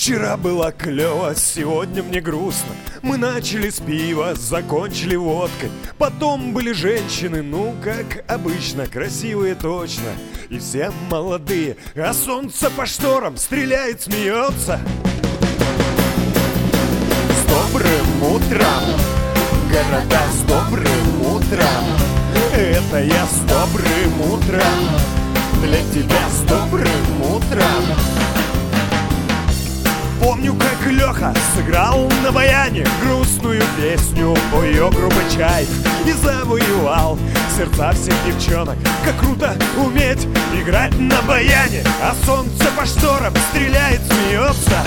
Вчера было клево, сегодня мне грустно. Мы начали с пива, закончили водкой. Потом были женщины, ну, как обычно, красивые точно. И все молодые, а солнце по шторам стреляет, смеется. С добрым утром, города, с добрым утром. Это я с добрым утром, для тебя с добрым утром. Помню, как Леха сыграл на баяне грустную песню по ее группе «Чайф» и завоевал сердца всех девчонок. Как круто уметь играть на баяне, а солнце по шторам стреляет, смеется.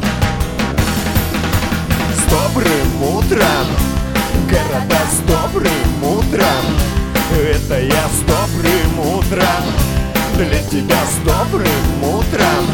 С добрым утром, города, с добрым утром. Это я с добрым утром, для тебя с добрым утром.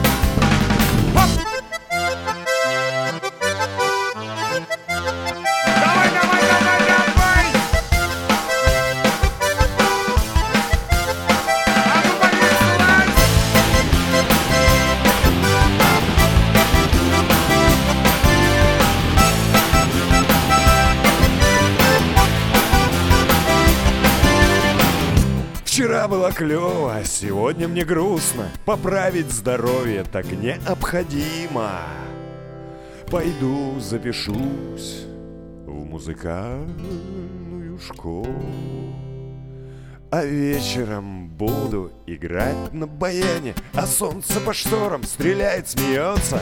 Вчера было клево, а сегодня мне грустно. Поправить здоровье так необходимо. Пойду запишусь в музыкальную школу, а вечером буду играть на баяне, а солнце по шторам стреляет, смеется.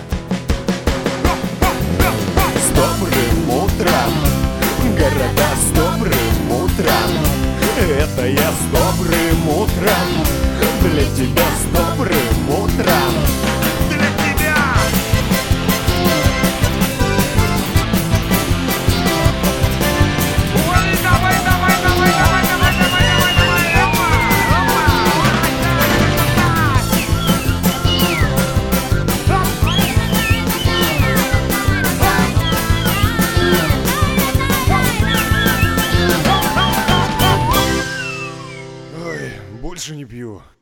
С добрым утром, города, с добрым утром. Это я с добрым утром, для тебя с добрым утром. Для тебя! Ой, давай, давай, давай, давай, давай, давай, давай, Ой, больше не пью.